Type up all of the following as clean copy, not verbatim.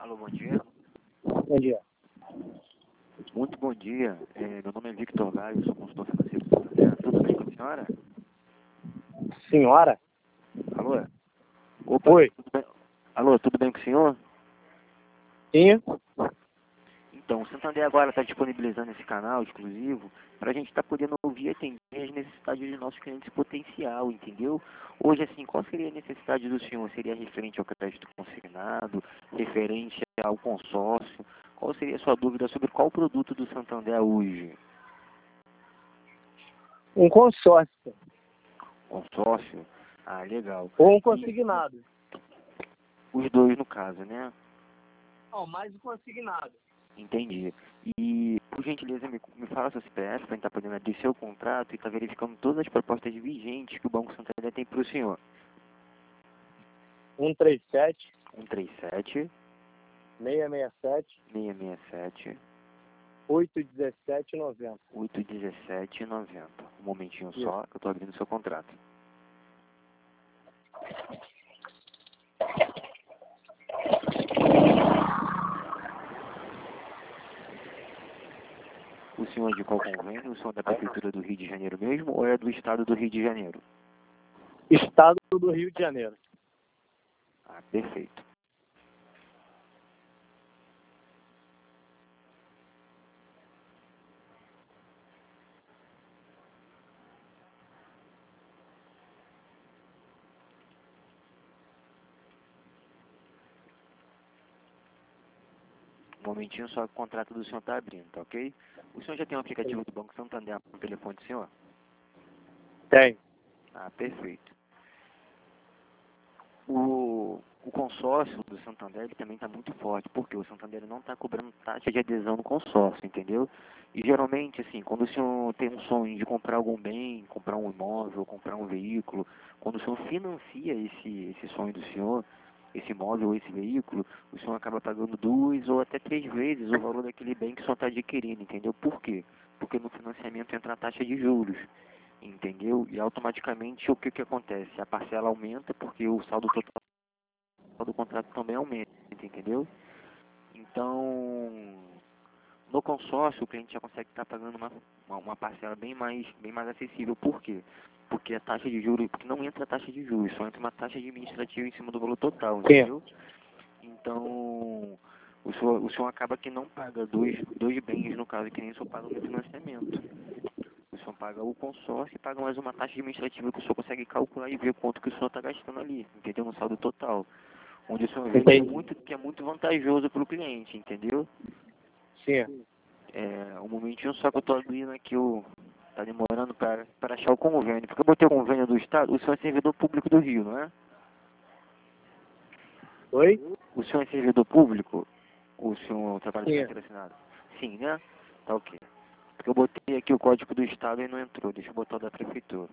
Alô, bom dia. Bom dia. Muito bom dia. Meu nome é Victor Gaio, sou consultor financeiro do Santander. Tudo bem com a senhora? Senhora? Alô? Opa, Oi. tudo bem? Alô, tudo bem com o senhor? Sim. Então, o Santander agora está disponibilizando esse canal exclusivo para a gente estar podendo ouvir e atender as necessidades dos nossos clientes potencial, entendeu? Hoje, assim, qual seria a necessidade do senhor? Seria referente ao crédito consignado, referente ao consórcio? Qual seria a sua dúvida sobre qual produto do Santander hoje? Um consórcio. Consórcio? Ah, legal. Ou um consignado. Os dois, no caso, né? Não, mais o consignado. Entendi. E, por gentileza, me fala seu CPF para a gente estar podendo abrir seu contrato e estar verificando todas as propostas vigentes que o Banco Santander tem para o senhor. 137 137 667 667 817 90. 817 90. Um momentinho Isso. só, que eu estou abrindo seu contrato. O senhor é de qual convênio? O senhor é da Prefeitura do Rio de Janeiro mesmo ou é do Estado do Rio de Janeiro? Estado do Rio de Janeiro. Ah, perfeito. Um momentinho só que o contrato do senhor está abrindo, tá ok? O senhor já tem um aplicativo do Banco Santander no telefone do senhor? Tem. Ah, perfeito. O consórcio do Santander ele também está muito forte, porque o Santander não está cobrando taxa de adesão no consórcio, entendeu? E geralmente, assim, quando o senhor tem um sonho de comprar algum bem, comprar um imóvel, comprar um veículo, quando o senhor financia esse sonho do senhor, esse imóvel ou esse veículo, o senhor acaba pagando 2 ou até 3 vezes o valor daquele bem que o senhor está adquirindo, entendeu? Por quê? Porque no financiamento entra a taxa de juros, entendeu? E automaticamente o que acontece? A parcela aumenta porque o saldo total do contrato também aumenta, entendeu? Então, no consórcio o cliente já consegue estar pagando uma parcela bem mais acessível. Por quê? Porque a taxa de juros, porque não entra a taxa de juros, só entra uma taxa administrativa em cima do valor total, entendeu? Então, o senhor acaba que não paga dois bens, no caso, que nem o senhor paga no financiamento. O senhor paga o consórcio e paga mais uma taxa administrativa que o senhor consegue calcular e ver quanto que o senhor está gastando ali, entendeu? No saldo total. Onde o senhor vê que é muito vantajoso para o cliente, entendeu? Sim. Um momentinho só que eu estou abrindo aqui tá demorando para achar o convênio. Porque eu botei o convênio do Estado, o senhor é servidor público do Rio, não é? Oi? O senhor é servidor público? O senhor trabalha de Sim. carteira assinada? Sim, né? Tá ok. Porque eu botei aqui o código do Estado e não entrou. Deixa eu botar o da Prefeitura.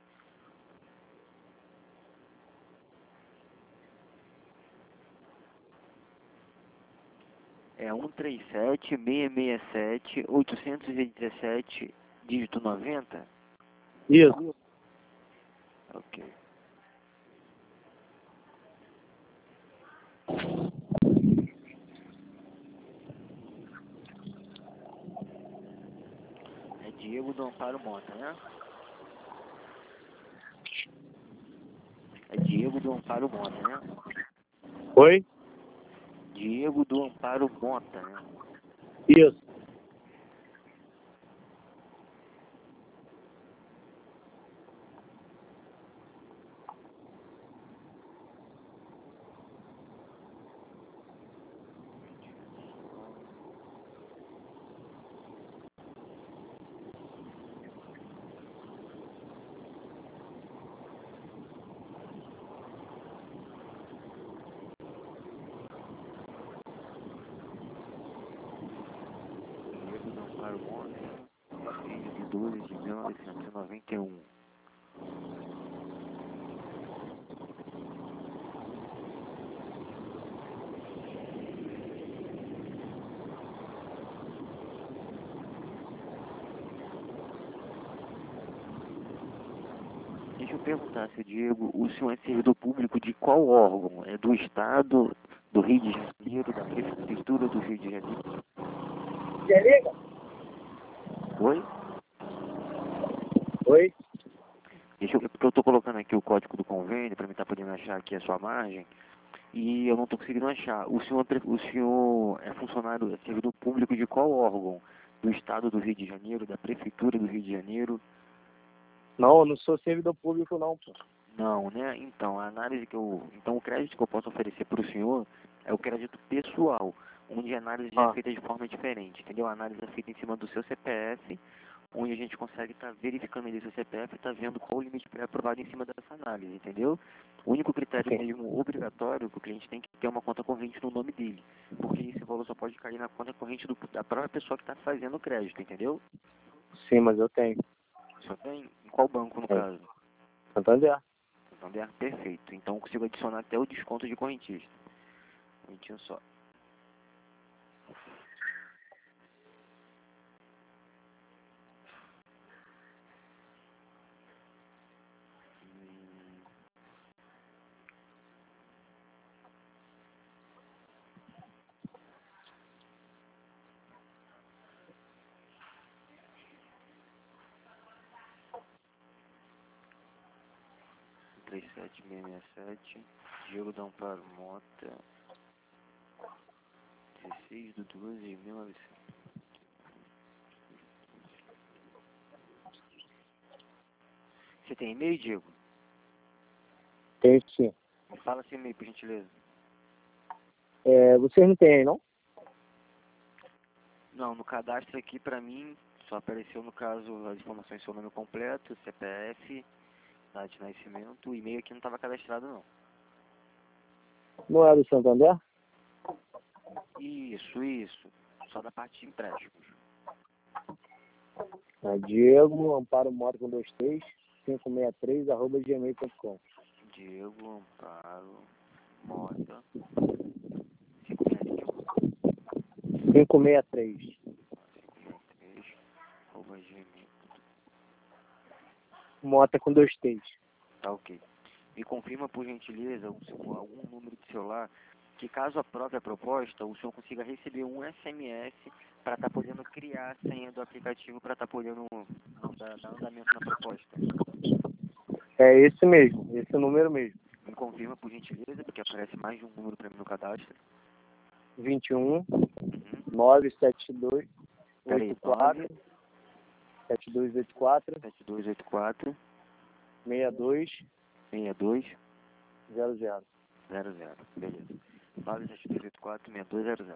É 137-667-817, dígito 90? Isso. Ok. É Diego do Amparo Mota, né? É Diego do Amparo Mota, né? Oi? Diego do Amparo Mota, né? Isso. Diego do Amparo Mota, 6 de 12 de 1991. Deixa eu perguntar, seu Diego, o senhor é servidor público de qual órgão? É do Estado, do Rio de Janeiro, da Prefeitura do Rio de Janeiro. Oi? Oi? Porque eu estou colocando aqui o código do convênio para mim estar podendo achar aqui a sua margem e eu não estou conseguindo achar. O senhor é funcionário, é servidor público de qual órgão? Do Estado do Rio de Janeiro, da Prefeitura do Rio de Janeiro? Não, eu não sou servidor público não, pô. Não, né? Então, a análise então, o crédito que eu posso oferecer para o senhor é o crédito pessoal, onde a análise já é feita de forma diferente, entendeu? A análise é feita em cima do seu CPF, onde a gente consegue estar verificando ali seu CPF e estar vendo qual o limite pré-aprovado em cima dessa análise, entendeu? O único critério mesmo obrigatório que o cliente tem que ter uma conta corrente no nome dele, porque esse valor só pode cair na conta corrente da própria pessoa que está fazendo o crédito, entendeu? Sim, mas eu tenho. Só tem em qual banco, no caso? Santander. Santander, perfeito. Então eu consigo adicionar até o desconto de correntista. Um minutinho só. Hum, 37667, Diego da Amparo Mota, 16/12/1900. Você tem e-mail, Diego? Tenho sim. Me fala seu e-mail, por gentileza. Vocês não têm aí, não? Não, no cadastro aqui pra mim só apareceu no caso as informações do seu nome completo, CPF, data de nascimento, o e-mail aqui não estava cadastrado não. Não é do Santander? Isso. Só da parte de empréstimos. Diego, Amparo Mota com 23, 563, @gmail.com. Diego Amparo Mota 565 563. 563 arroba gmail. Mota com 23. Tá, ok. Me confirma por gentileza algum número de celular que caso aprove a proposta, o senhor consiga receber um SMS para estar podendo criar a senha do aplicativo para estar podendo dar andamento na proposta. É esse mesmo, esse número mesmo. Me confirma por gentileza, porque aparece mais de um número para mim no cadastro. 21 Uhum. 972 Peraí, 84 7284 7284 62 62 00. 00. Beleza. 97284 6200.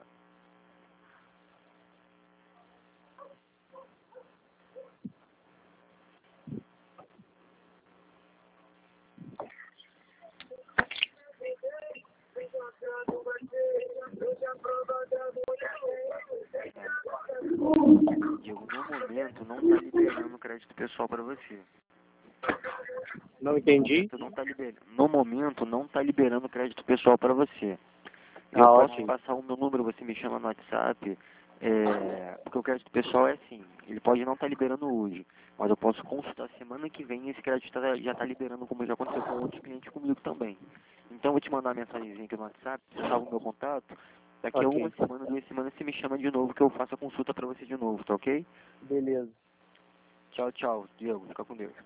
Diego, no momento não está liberando crédito pessoal para você. Não entendi. No momento não está liberando crédito pessoal para você. Eu posso te Ótimo. passar o meu número, você me chama no WhatsApp, porque o crédito pessoal é assim, ele pode não estar liberando hoje, mas eu posso consultar semana que vem e esse crédito já está liberando, como já aconteceu com outros clientes comigo também. Então eu vou te mandar uma mensagenzinha aqui no WhatsApp, você salva o meu contato, daqui a uma semana, 2 semanas, você me chama de novo que eu faço a consulta para você de novo, tá ok? Beleza. Tchau, Diego, fica com Deus.